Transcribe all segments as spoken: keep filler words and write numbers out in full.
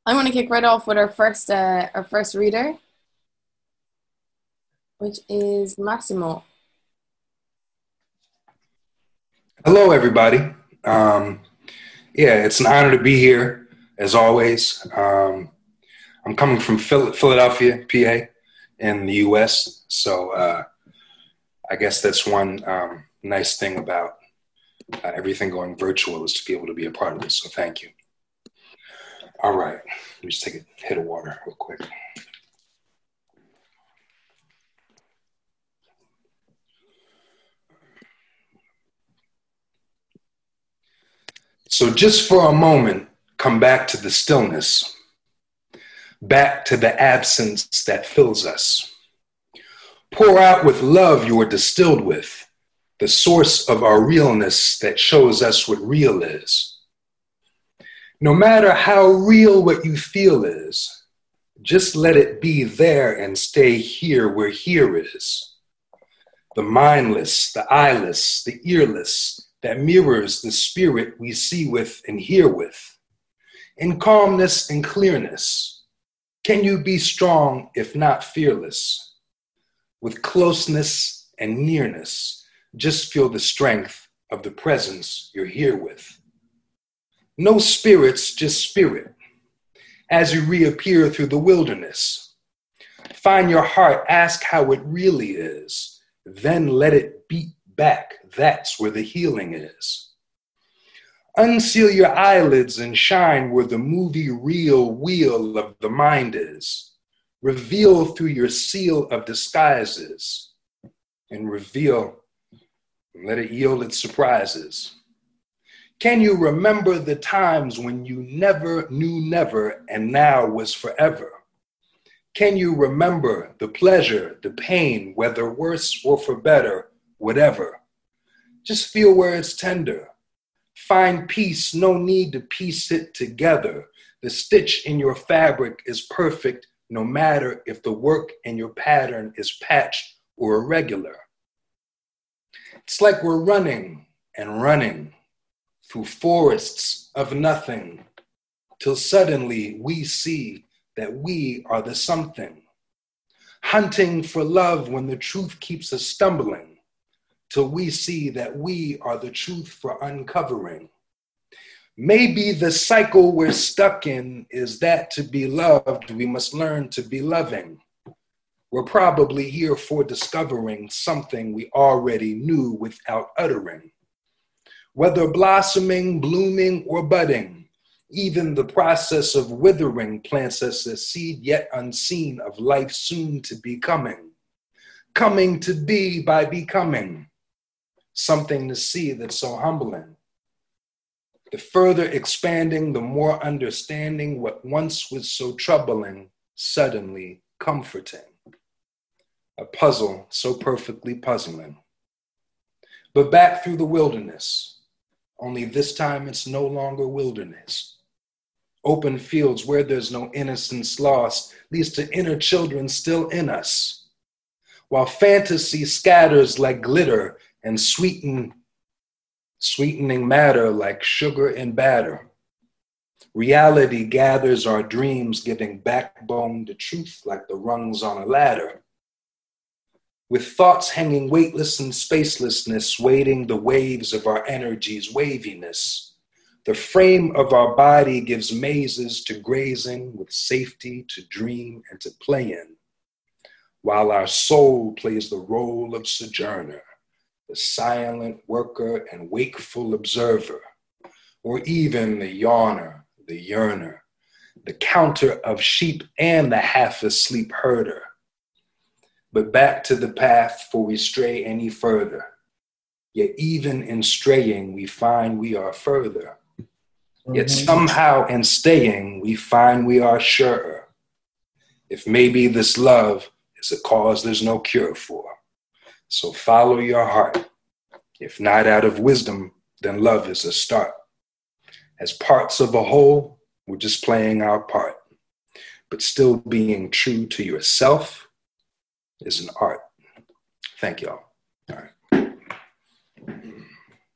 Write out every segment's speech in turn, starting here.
I'm going to kick right off with our first, uh, our first reader, which is Massimo. Hello, everybody. Um, yeah, it's an honor to be here, as always. Um, I'm coming from Phil- Philadelphia, P A, in the U S, so uh, I guess that's one um, nice thing about uh, everything going virtual is to be able to be a part of this, so thank you. All right, let me just take a hit of water real quick. So just for a moment, come back to the stillness, back to the absence that fills us. Pour out with love you are distilled with, the source of our realness that shows us what real is. No matter how real what you feel is, just let it be there and stay here where here is. The mindless, the eyeless, the earless, that mirrors the spirit we see with and hear with. In calmness and clearness, can you be strong if not fearless? With closeness and nearness, just feel the strength of the presence you're here with. No spirits, just spirit. As you reappear through the wilderness, find your heart, ask how it really is, then let it beat back. That's where the healing is. Unseal your eyelids and shine where the movie reel wheel of the mind is. Reveal through your seal of disguises and reveal and let it yield its surprises. Can you remember the times when you never knew never and now was forever? Can you remember the pleasure, the pain, whether worse or for better, whatever? Just feel where it's tender. Find peace, no need to piece it together. The stitch in your fabric is perfect, no matter if the work in your pattern is patched or irregular. It's like we're running and running through forests of nothing, till suddenly we see that we are the something. Hunting for love when the truth keeps us stumbling, till we see that we are the truth for uncovering. Maybe the cycle we're stuck in is that to be loved, we must learn to be loving. We're probably here for discovering something we already knew without uttering. Whether blossoming, blooming, or budding, even the process of withering plants us a seed yet unseen of life soon to be coming. Coming to be by becoming. Something to see that's so humbling. The further expanding, the more understanding what once was so troubling, suddenly comforting. A puzzle so perfectly puzzling. But back through the wilderness, only this time it's no longer wilderness. Open fields where there's no innocence lost leads to inner children still in us. While fantasy scatters like glitter and sweeten, sweetening matter like sugar and batter. Reality gathers our dreams, giving backbone to truth like the rungs on a ladder. With thoughts hanging weightless in spacelessness, waiting the waves of our energy's waviness. The frame of our body gives mazes to grazing with safety to dream and to play in, while our soul plays the role of sojourner, the silent worker and wakeful observer, or even the yawner, the yearner, the counter of sheep and the half-asleep herder. But back to the path, for we stray any further. Yet even in straying, we find we are further. Yet somehow in staying, we find we are surer. If maybe this love is a cause there's no cure for. So follow your heart. If not out of wisdom, then love is a start. As parts of a whole, we're just playing our part. But still being true to yourself is an art. Thank y'all. All right.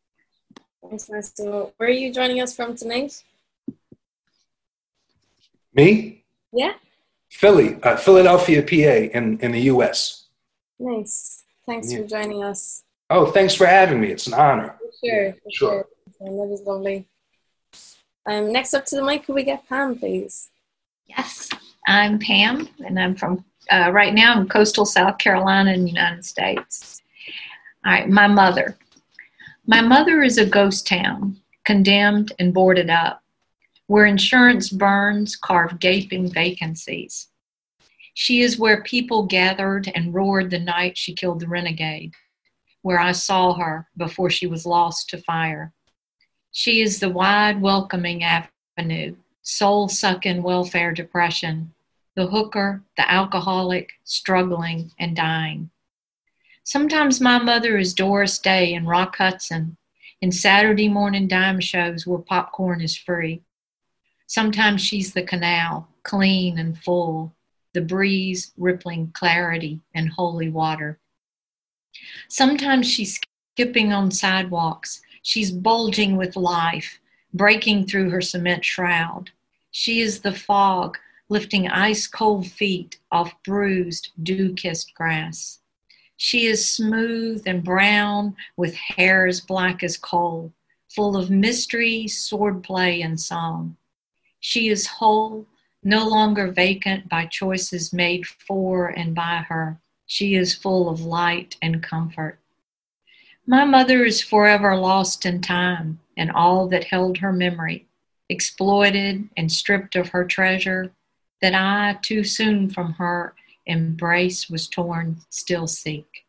Thanks, Master. Where are you joining us from tonight? Me? Yeah. Philly, uh, Philadelphia, P A, in, in the U S. Nice. Thanks Yeah. for joining us. Oh, thanks for having me. It's an honor. For sure. Yeah, For sure. sure. That was lovely. Um, next up to the mic, could we get Pam, please? Yes, I'm Pam, and I'm from, uh, right now, I'm coastal South Carolina in the United States. All right, my mother. My mother is a ghost town, condemned and boarded up, where insurance burns carve gaping vacancies. She is where people gathered and roared the night she killed the renegade, where I saw her before she was lost to fire. She is the wide, welcoming avenue, soul-sucking welfare depression, the hooker, the alcoholic, struggling and dying. Sometimes my mother is Doris Day in Rock Hudson, in Saturday morning dime shows where popcorn is free. Sometimes she's the canal, clean and full, the breeze rippling clarity and holy water. Sometimes she's skipping on sidewalks. She's bulging with life, breaking through her cement shroud. She is the fog, lifting ice-cold feet off bruised, dew-kissed grass. She is smooth and brown, with hair as black as coal, full of mystery, swordplay, and song. She is whole, no longer vacant by choices made for and by her. She is full of light and comfort. My mother is forever lost in time and all that held her memory, exploited and stripped of her treasure, that I, too soon from her embrace was torn, still seek.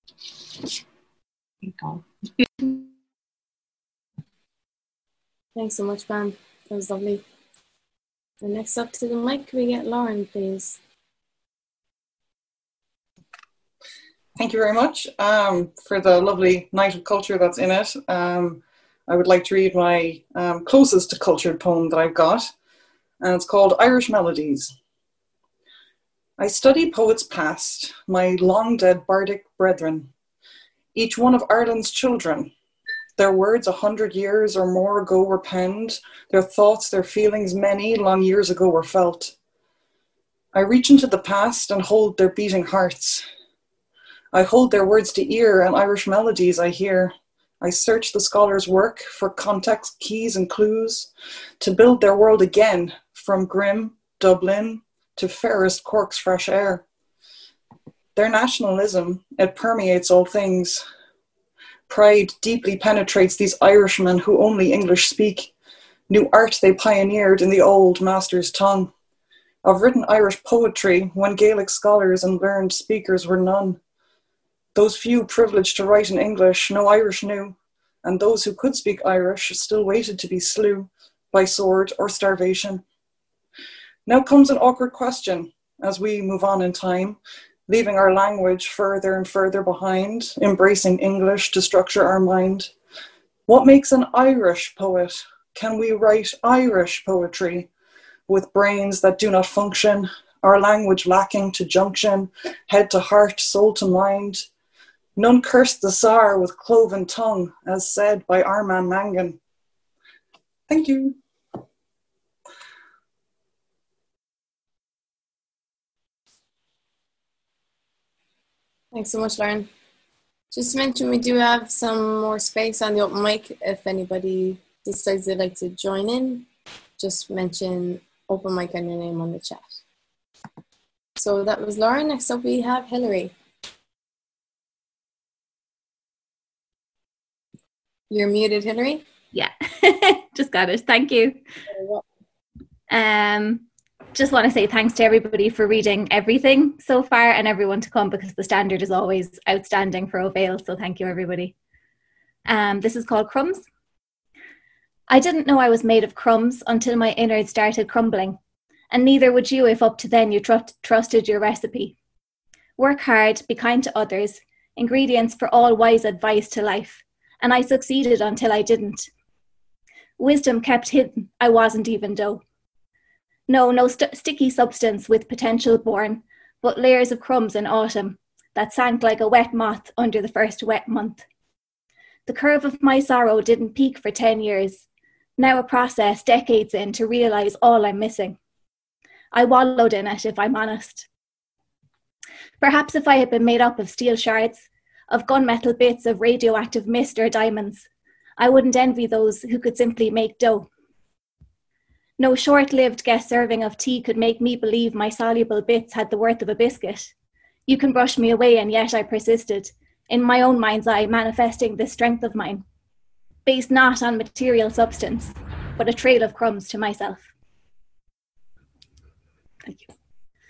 Thanks so much, Pam. That was lovely. And next up to the mic, can we get Lauren, please? Thank you very much um, for the lovely night of culture that's in it. Um, I would like to read my um, closest to cultured poem that I've got, and it's called Irish Melodies. I study poets past, my long-dead bardic brethren, each one of Ireland's children. Their words a hundred years or more ago were penned, their thoughts, their feelings many long years ago were felt. I reach into the past and hold their beating hearts. I hold their words to ear and Irish melodies I hear. I search the scholar's work for context, keys and clues to build their world again from grim Dublin to fairest Cork's fresh air. Their nationalism, it permeates all things. Pride deeply penetrates these Irishmen who only English speak. New art they pioneered in the old master's tongue. Of written Irish poetry when Gaelic scholars and learned speakers were none. Those few privileged to write in English no Irish knew, and those who could speak Irish still waited to be slew by sword or starvation. Now comes an awkward question as we move on in time, leaving our language further and further behind, embracing English to structure our mind. What makes an Irish poet? Can we write Irish poetry with brains that do not function, our language lacking to junction, head to heart, soul to mind? None cursed the Tsar with cloven tongue, as said by Armand Mangan. Thank you. Thanks so much, Lauren. Just to mention, we do have some more space on the open mic. If anybody decides they'd like to join in, just mention open mic and your name on the chat. So that was Lauren. Next up, we have Hillary. You're muted, Hillary. Yeah, just got it. Thank you. Um, just want to say thanks to everybody for reading everything so far and everyone to come, because the standard is always outstanding for O'Vale. So thank you, everybody. Um, this is called Crumbs. I didn't know I was made of crumbs until my innards started crumbling. And neither would you if up to then you tr- trusted your recipe. Work hard, be kind to others, ingredients for all wise advice to life. And I succeeded until I didn't. Wisdom kept hidden, I wasn't even dough. No, no st- sticky substance with potential born, but layers of crumbs in autumn that sank like a wet moth under the first wet month. The curve of my sorrow didn't peak for ten years. Now a process decades in to realise all I'm missing. I wallowed in it, if I'm honest. Perhaps if I had been made up of steel shards, of gunmetal bits, of radioactive mist or diamonds, I wouldn't envy those who could simply make dough. No short-lived guest serving of tea could make me believe my soluble bits had the worth of a biscuit. You can brush me away, and yet I persisted, in my own mind's eye, manifesting this strength of mine, based not on material substance, but a trail of crumbs to myself. Thank you.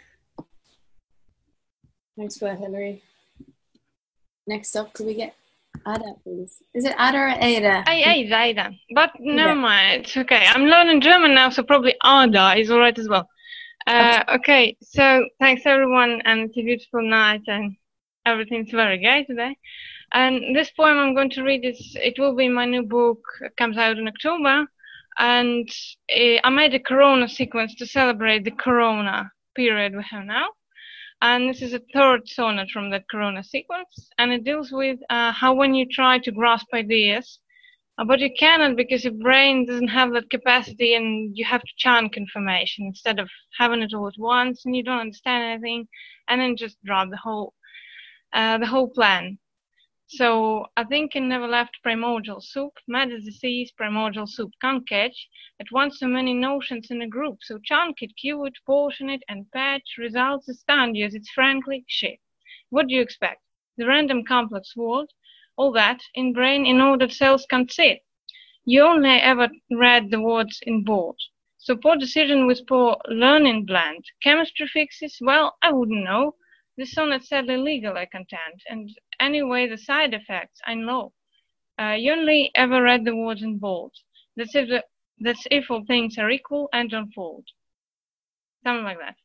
Thanks for that, Hilary. Next up, could we get Ada, please? Is it Ada or Ada? I, Ada, Ada. But never mind. It's okay. I'm learning German now, so probably Ada is all right as well. Uh, okay, so thanks everyone, and it's a beautiful night, and everything's very gay today. And this poem I'm going to read is, it will be my new book, it comes out in October, and uh, I made a Corona sequence to celebrate the Corona period we have now. And this is a third sonnet from that Corona sequence, and it deals with uh, how when you try to grasp ideas, uh, but you cannot because your brain doesn't have that capacity, and you have to chunk information instead of having it all at once, and you don't understand anything, and then just drop the whole, uh, the whole plan. So I think in never left primordial soup, mad as disease, primordial soup can't catch at once so many notions in a group. So chunk it, cue it, portion it, and patch results astound you as it's frankly shit. What do you expect? The random complex world? All that in brain in ordered cells can't sit. You only ever read the words in bold. So poor decision with poor learning blend. Chemistry fixes? Well, I wouldn't know. The sonnet's sadly legal, I contend, and anyway, the side effects, I know. Uh, you only ever read the words in bold. That's if, the, that's if all things are equal and unfold. Something like that.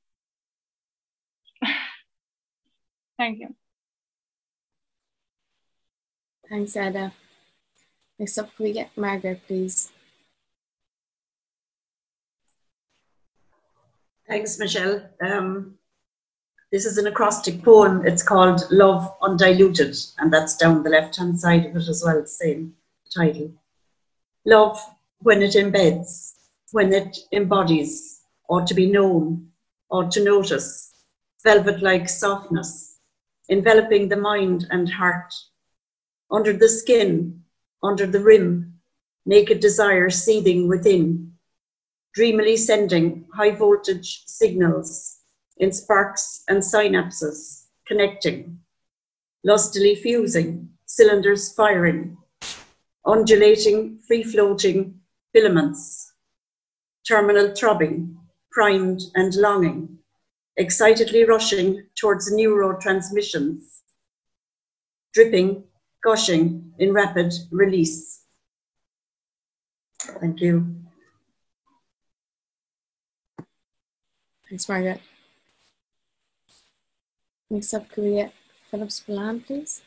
Thank you. Thanks, Ada. Next up, can we get Margaret, please? Thanks, Michelle. Um, This is an acrostic poem. It's called Love Undiluted, and that's down the left-hand side of it as well, same title. Love, when it embeds, when it embodies, or to be known, or to notice, velvet-like softness, enveloping the mind and heart. Under the skin, under the rim, naked desire seething within, dreamily sending high-voltage signals in sparks and synapses, connecting, lustily fusing, cylinders firing, undulating, free-floating filaments, terminal throbbing, primed and longing, excitedly rushing towards neurotransmissions, dripping, gushing in rapid release. Thank you. Thanks, Margaret. Next up, can we get Philip Spillane, please?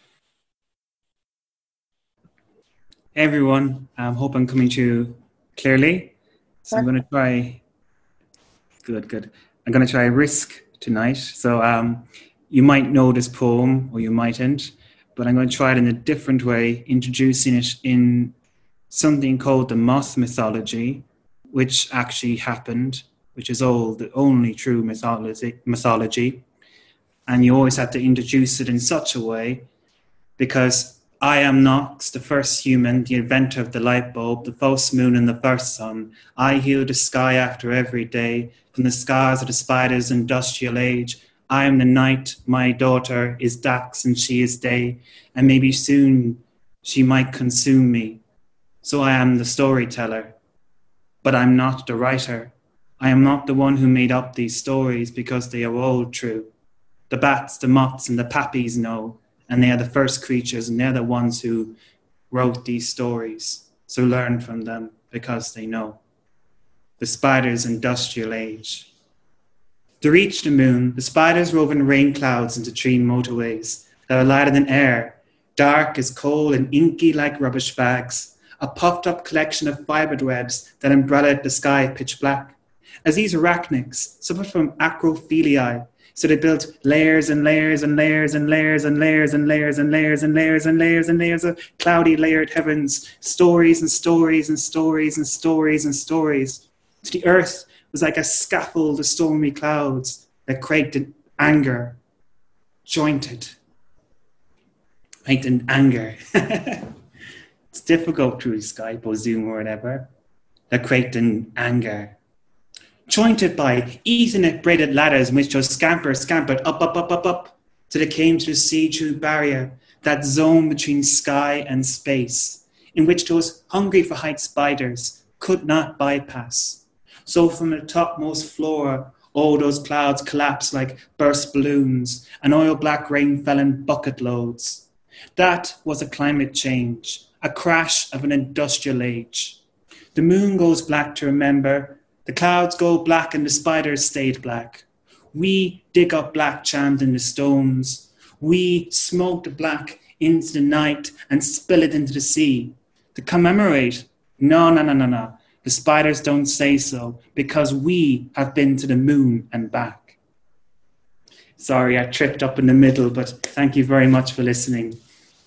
Hey everyone, I um, hope I'm coming to you clearly. So I'm going to try, good, good. I'm going to try Risk tonight. So um, you might know this poem or you mightn't, but I'm going to try it in a different way, introducing it in something called the moth mythology, which actually happened, which is all the only true mythology. mythology. And you always have to introduce it in such a way because I am Knox, the first human, the inventor of the light bulb, the false moon and the first sun. I heal the sky after every day from the scars of the spider's industrial age. I am the night, my daughter is Dax and she is day, and maybe soon she might consume me. So I am the storyteller, but I'm not the writer. I am not the one who made up these stories because they are all true. The bats, the moths, and the pappies know, and they are the first creatures, and they're the ones who wrote these stories. So learn from them because they know. The spider's industrial age. To reach the moon, the spiders rove in rain clouds into tree motorways that are lighter than air, dark as coal and inky like rubbish bags, a puffed up collection of fibered webs that umbrella the sky pitch black. As these arachnids suffered from acrophiliae, so they built layers and layers and layers and layers and layers and layers and layers and layers and layers and layers of cloudy layered heavens, stories and stories and stories and stories and stories. To the earth was like a scaffold of stormy clouds that quaked in anger, jointed, quaked in anger. It's difficult through Skype or Zoom or whatever. That quaked in anger, jointed by Ethernet braided ladders in which just scamper, scampered up, up, up, up, up, till it came to the see-through barrier, that zone between sky and space, in which those hungry for height spiders could not bypass. So from the topmost floor, all those clouds collapsed like burst balloons, and oil black rain fell in bucket loads. That was a climate change, a crash of an industrial age. The moon goes black to remember, the clouds go black and the spiders stayed black. We dig up black chant in the stones. We smoke the black into the night and spill it into the sea. To commemorate, no, no, no, no, no. The spiders don't say so because we have been to the moon and back. Sorry, I tripped up in the middle, but thank you very much for listening.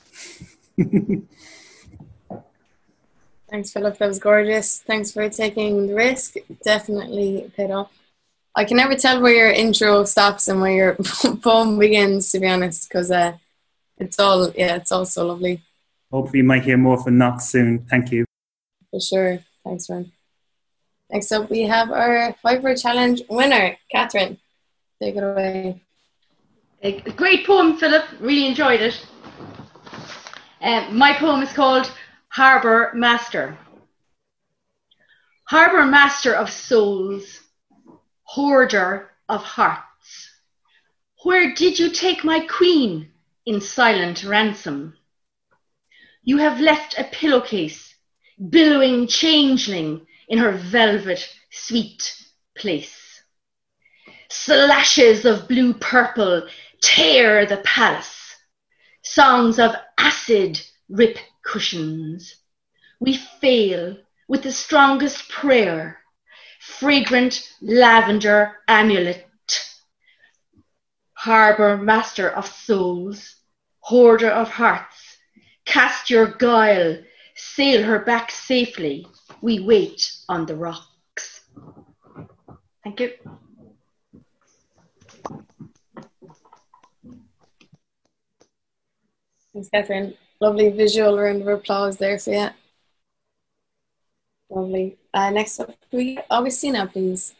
Thanks, Philip. That was gorgeous. Thanks for taking the risk. Definitely paid off. I can never tell where your intro stops and where your poem begins, to be honest, because uh, it's all, yeah, it's all so lovely. Hopefully you might hear more from Knox soon. Thank you. For sure. Thanks, Ron. Next up, we have our Five Word Challenge winner, Catherine. Take it away. A great poem, Philip. Really enjoyed it. Um, my poem is called Harbour Master. Harbour Master of souls, hoarder of hearts, where did you take my queen in silent ransom? You have left a pillowcase, billowing changeling in her velvet sweet place. Slashes of blue purple tear the palace. Songs of acid rip cushions. We fail with the strongest prayer, fragrant lavender amulet. Harbour master of souls, hoarder of hearts, cast your guile, sail her back safely. We wait on the rocks. Thank you. Thanks, Catherine. Lovely visual round of applause there for you. Lovely. Uh, next up, we Augustina, please.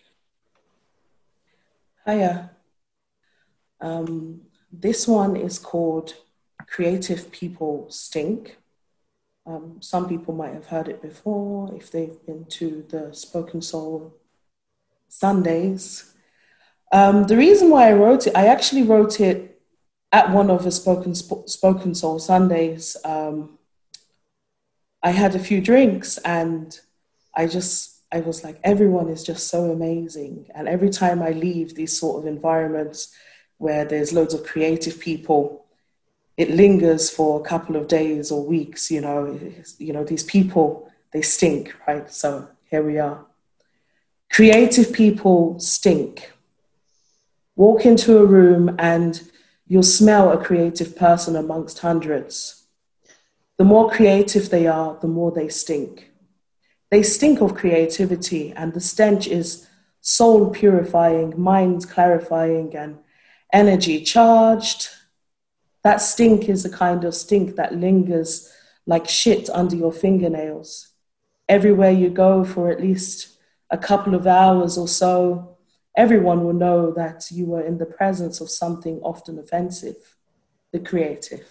Hiya. Um, this one is called Creative People Stink. Um, some people might have heard it before if they've been to the Spoken Soul Sundays. Um, the reason why I wrote it, I actually wrote it at one of the Spoken, Spoken Soul Sundays. Um, I had a few drinks and I just, I was like, everyone is just so amazing. And every time I leave these sort of environments where there's loads of creative people, it lingers for a couple of days or weeks, you know, you know, these people, they stink, right? So here we are. Creative people stink. Walk into a room and you'll smell a creative person amongst hundreds. The more creative they are, the more they stink. They stink of creativity, and the stench is soul purifying, mind clarifying, and energy charged. That stink is a kind of stink that lingers like shit under your fingernails. Everywhere you go for at least a couple of hours or so, everyone will know that you were in the presence of something often offensive, the creative.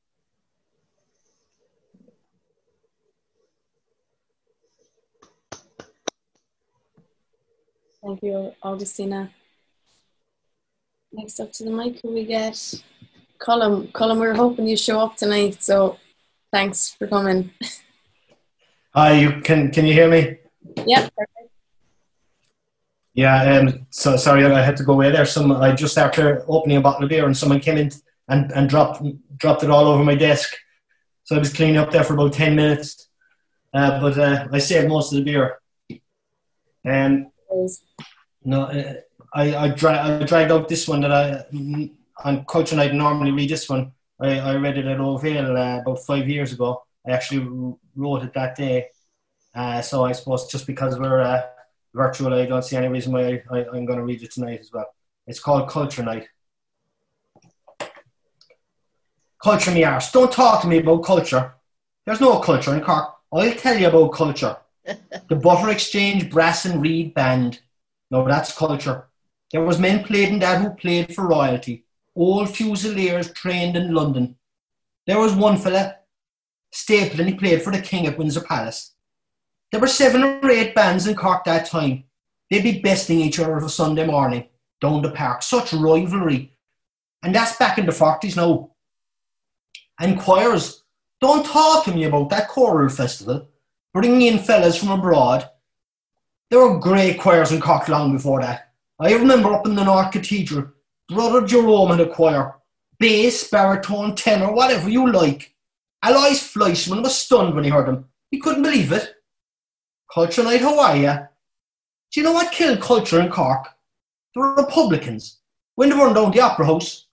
Thank you, Augustina. Next up to the mic, we get Colin. Colin, we were hoping you show up tonight, so thanks for coming. Hi, you can can you hear me? Yeah, perfect. Yeah, um, so sorry I had to go away there. Some I just after opening a bottle of beer and someone came in and, and dropped dropped it all over my desk. So I was cleaning up there for about ten minutes, uh, but uh, I saved most of the beer. And um, no, uh, I I, dra- I dragged out this one that I on Culture Night. Normally read this one. I, I read it at O'Vale uh, about five years ago. I actually wrote it that day. Uh, so I suppose just because we're uh, virtual. I don't see any reason why I, I, I'm going to read it tonight as well. It's called Culture Night. Culture me arse. Don't talk to me about culture. There's no culture in Cork. I'll tell you about culture. The Butter Exchange Brass and Reed Band. No, that's culture. There was men played in that who played for royalty. Old Fusiliers trained in London. There was one fella, Stapleton, he played for the King at Windsor Palace. There were seven or eight bands in Cork that time. They'd be besting each other of a Sunday morning down the park. Such rivalry. And that's back in the forties now. And choirs. Don't talk to me about that choral festival. Bringing in fellas from abroad. There were great choirs in Cork long before that. I remember up in the North Cathedral, Brother Jerome had a choir. Bass, baritone, tenor, whatever you like. Alois Fleischmann was stunned when he heard them. He couldn't believe it. Culture Night, how are you? Do you know what killed culture in Cork? The Republicans. When they burned down the Opera House.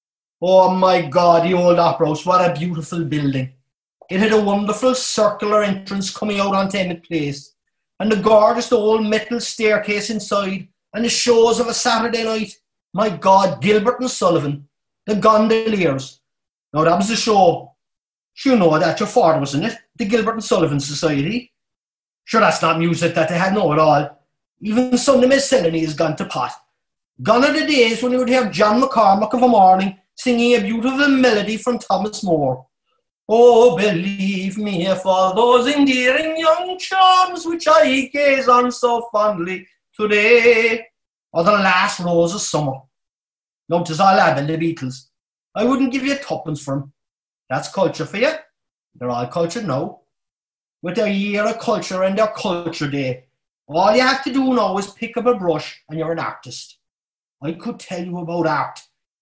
Oh my God, the old Opera House, what a beautiful building. It had a wonderful circular entrance coming out onto Emmett Place. And the gorgeous old metal staircase inside. And the shows of a Saturday night. My God, Gilbert and Sullivan. The Gondoliers. Now that was the show. You know that, your father was in it. The Gilbert and Sullivan Society. Sure, that's not music that they had know at all. Even Sunday Miscellany has gone to pot. Gone are the days when you would hear John McCormack of a morning singing a beautiful melody from Thomas Moore. Oh, believe me, for those endearing young charms which I gaze on so fondly today, or the last rose of summer. No, 'tis all Ab and the Beatles. I wouldn't give you tuppence for them. That's culture for you. They're all cultured now. With their year of culture and their culture day. All you have to do now is pick up a brush and you're an artist. I could tell you about art.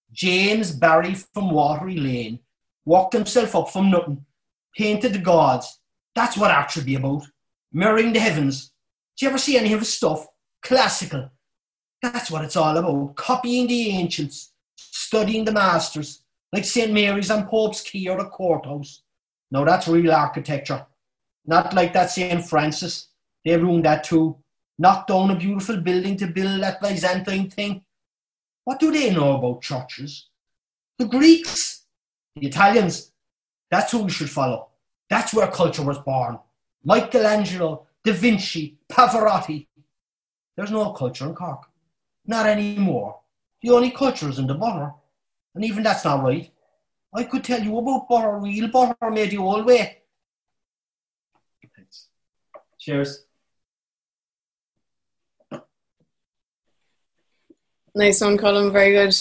James Barry from Watery Lane walked himself up from nothing, painted the gods. That's what art should be about. Mirroring the heavens. Do you ever see any of his stuff? Classical. That's what it's all about. Copying the ancients, studying the masters, like Saint Mary's and Pope's Quay or the courthouse. Now that's real architecture. Not like that Saint Francis. They ruined that too. Knocked down a beautiful building to build that Byzantine thing. What do they know about churches? The Greeks, the Italians. That's who we should follow. That's where culture was born. Michelangelo, Da Vinci, Pavarotti. There's no culture in Cork. Not anymore. The only culture is in the butter. And even that's not right. I could tell you about butter, real butter made the old way. Thanks. Cheers. Nice one, Colin. Very good.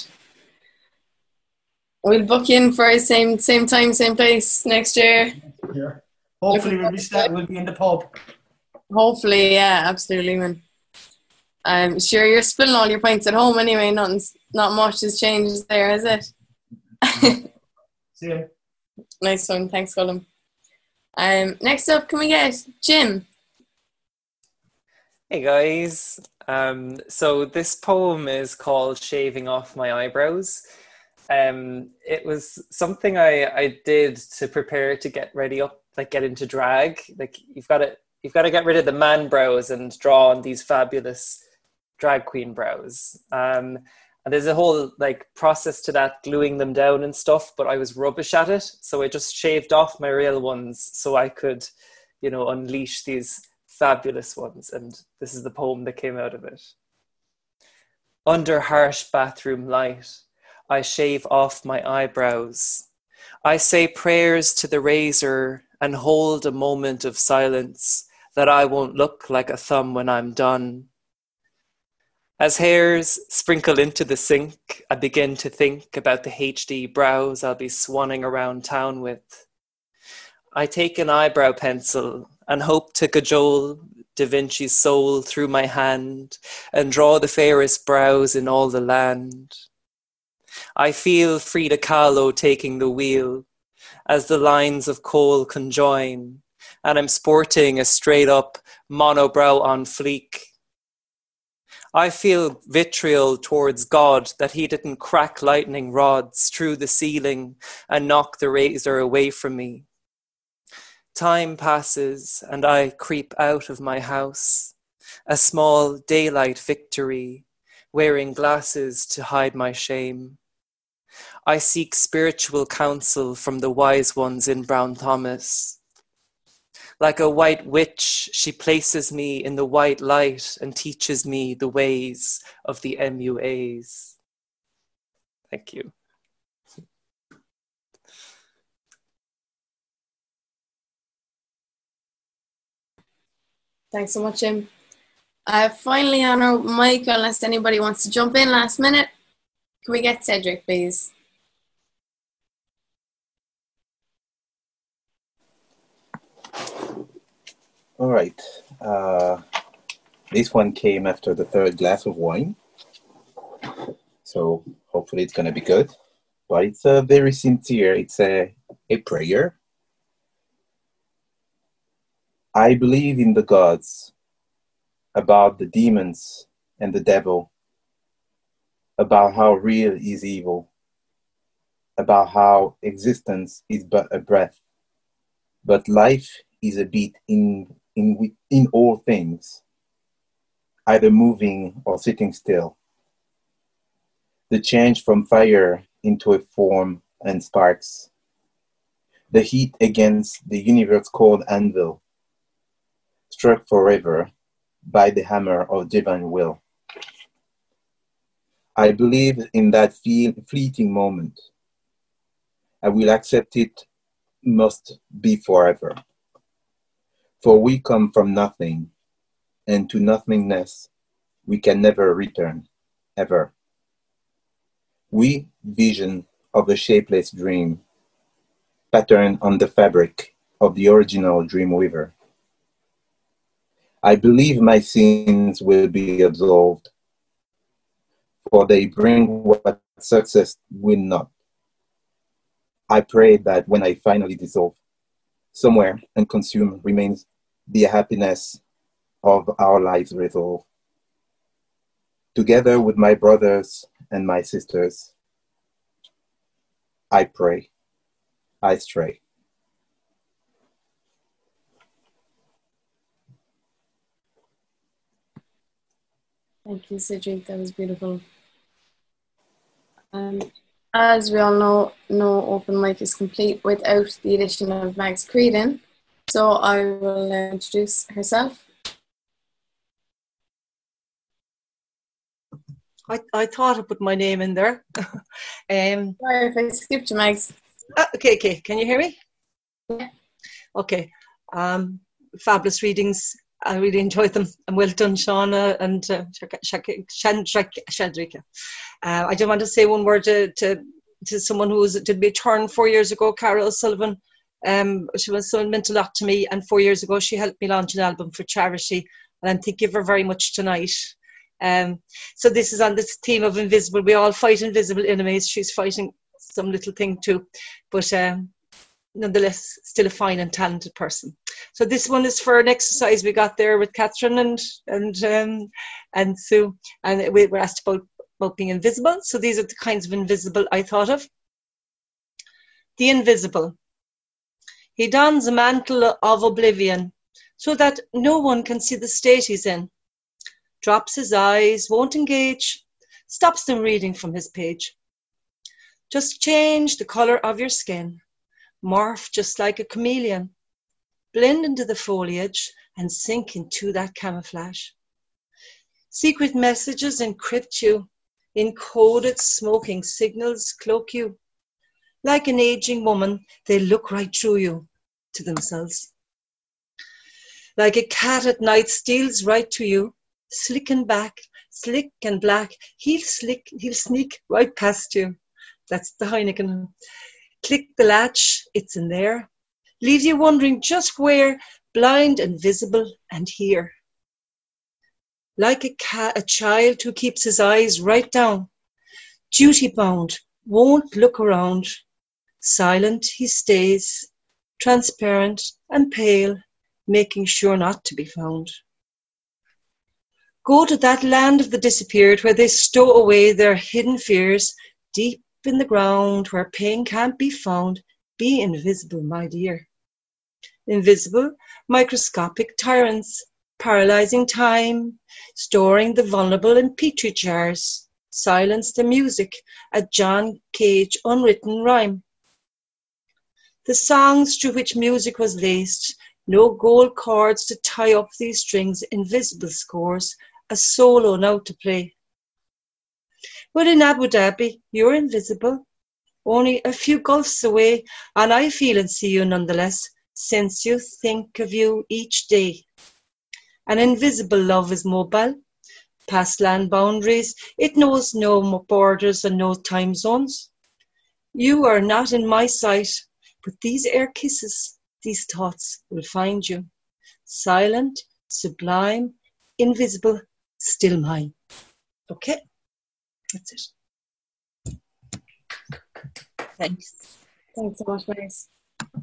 We'll book you in for same same time, same place next year. Yeah. Hopefully we'll be starting, we'll be in the pub. Hopefully, yeah, absolutely, man. I'm sure you're spilling all your pints at home anyway. Nothing's, not much has changed there, is it? See you. Nice one. Thanks, Colin. Um, next up, can we get Jim? Hey guys. Um, so this poem is called Shaving Off My Eyebrows. Um, it was something I, I did to prepare to get ready up, like get into drag. Like you've got to you've got to get rid of the man brows and draw on these fabulous drag queen brows. Um, and there's a whole like process to that, gluing them down and stuff, but I was rubbish at it. So I just shaved off my real ones so I could, you know, unleash these fabulous ones. And this is the poem that came out of it. Under harsh bathroom light, I shave off my eyebrows. I say prayers to the razor and hold a moment of silence that I won't look like a thumb when I'm done. As hairs sprinkle into the sink, I begin to think about the H D brows I'll be swanning around town with. I take an eyebrow pencil and hope to cajole Da Vinci's soul through my hand and draw the fairest brows in all the land. I feel Frida Kahlo taking the wheel as the lines of coal conjoin, and I'm sporting a straight-up monobrow on fleek. I feel vitriol towards God that he didn't crack lightning rods through the ceiling and knock the razor away from me. Time passes and I creep out of my house. a small daylight victory, wearing glasses to hide my shame. I seek spiritual counsel from the wise ones in Brown Thomas. Like a white witch, she places me in the white light and teaches me the ways of the M U As. Thank you. Thanks so much, Jim. Uh, finally on our mic, unless anybody wants to jump in last minute, can we get Cedric, please? All right. Uh, this one came after the third glass of wine. So hopefully it's going to be good. But it's a very sincere, it's a, a prayer. I believe in the gods, about the demons and the devil, about how real is evil, about how existence is but a breath, but life is a beat in, in, in all things, either moving or sitting still. The change from fire into a form and sparks, the heat against the universe cold anvil, struck forever by the hammer of divine will. I believe in that fleeting moment. I will accept it must be forever. For we come from nothing, and to nothingness we can never return, ever. We vision of a shapeless dream, patterned on the fabric of the original dream weaver. I believe my sins will be absolved, for they bring what success will not. I pray that when I finally dissolve, somewhere unconsumed remains the happiness of our lives resolve. Together with my brothers and my sisters, I pray, I stray. Thank you, Cedric. That was beautiful. Um, as we all know, no open mic is complete without the addition of Mags Creedon. So I will uh, introduce herself. I, I thought I put my name in there. um, Sorry if I skipped you, Mags. Uh, okay, okay. Can you hear me? Yeah. Okay. Um, fabulous readings. I really enjoyed them. And well done, Shauna and uh, Shadrika. Uh, I just want to say one word to, to, to someone who was, did me a turn four years ago, Carol Sullivan. Um, she was so meant a lot to me, and four years ago she helped me launch an album for charity, and I'm thinking of her very much tonight. Um, so this is on this theme of invisible. We all fight invisible enemies. She's fighting some little thing too, but um, nonetheless, still a fine and talented person. So this one is for an exercise we got there with Catherine and and um, and Sue, and we were asked about, about being invisible. So these are the kinds of invisible I thought of. The invisible. He dons a mantle of oblivion so that no one can see the state he's in. Drops his eyes, won't engage, stops them reading from his page. Just change the colour of your skin, morph just like a chameleon, blend into the foliage and sink into that camouflage. Secret messages encrypt you, encoded smoking signals cloak you. Like an aging woman, they look right through you to themselves. Like a cat at night steals right to you, slick and back, slick and black, he'll slick, he'll sneak right past you. That's the Heineken. Click the latch, it's in there. Leaves you wondering just where, blind and visible and here. Like a, cat, a child who keeps his eyes right down, duty bound, won't look around. Silent he stays, transparent and pale, making sure not to be found. Go to that land of the disappeared where they stow away their hidden fears, deep in the ground where pain can't be found. Be invisible, my dear. Invisible, microscopic tyrants, paralyzing time, storing the vulnerable in petri jars, silence the music, a John Cage unwritten rhyme. The songs through which music was laced, no gold chords to tie up these strings, invisible scores, a solo now to play. But in Abu Dhabi, you're invisible, only a few gulfs away, and I feel and see you nonetheless, since you think of you each day. An invisible love is mobile, past land boundaries, it knows no borders and no time zones. You are not in my sight, but these air kisses, these thoughts will find you. Silent, sublime, invisible, still mine. Okay, that's it. Thanks. Thanks so much, Maurice.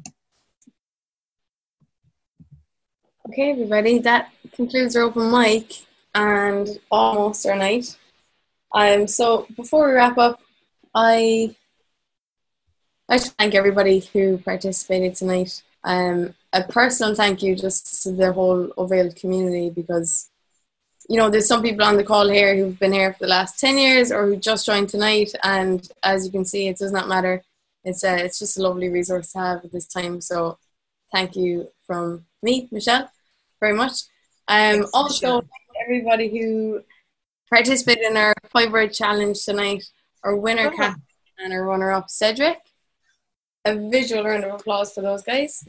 Okay, everybody, that concludes our open mic and almost our night. Um, so before we wrap up, I I like to thank everybody who participated tonight. Um, a personal thank you just to the whole Ovail community, because, you know, there's some people on the call here who've been here for the last ten years or who just joined tonight, and as you can see, it does not matter. It's a, it's just a lovely resource to have at this time. So thank you from me, Michelle, very much. Um, Thanks, also, Michelle. everybody who participated in our five word challenge tonight, our winner, Oh. Kat, and our runner up, Cedric. A visual round of applause for those guys.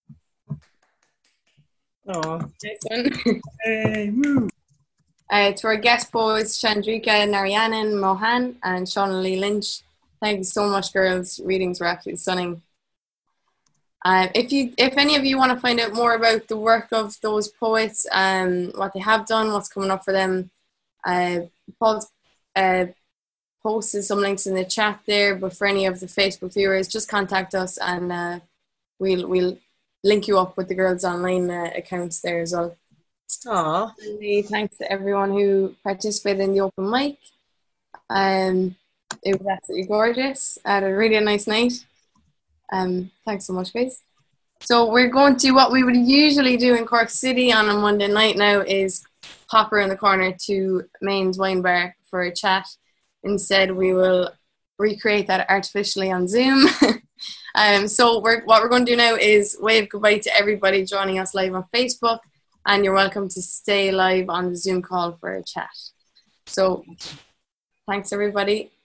Oh, Nice one. Hey, woo. Uh, to our guest poets, Chandrika Narayanan Mohan and Shauna Lee Lynch. Thank you so much, girls. Readings were absolutely stunning. Uh, if you, if any of you want to find out more about the work of those poets, um, what they have done, what's coming up for them, uh, Paul's uh, posted some links in the chat there. But for any of the Facebook viewers, just contact us and uh, we'll we'll link you up with the girls' online uh, accounts there as well. Aww. Thanks to everyone who participated in the open mic. Um, it was absolutely gorgeous. I had a really nice night. Um, thanks so much, guys. So we're going to, what we would usually do in Cork City on a Monday night now is pop around the corner to Maine's Wine Bar for a chat. Instead, we will recreate that artificially on Zoom. um, so we're, what we're going to do now is wave goodbye to everybody joining us live on Facebook, and you're welcome to stay live on the Zoom call for a chat. So thanks, everybody.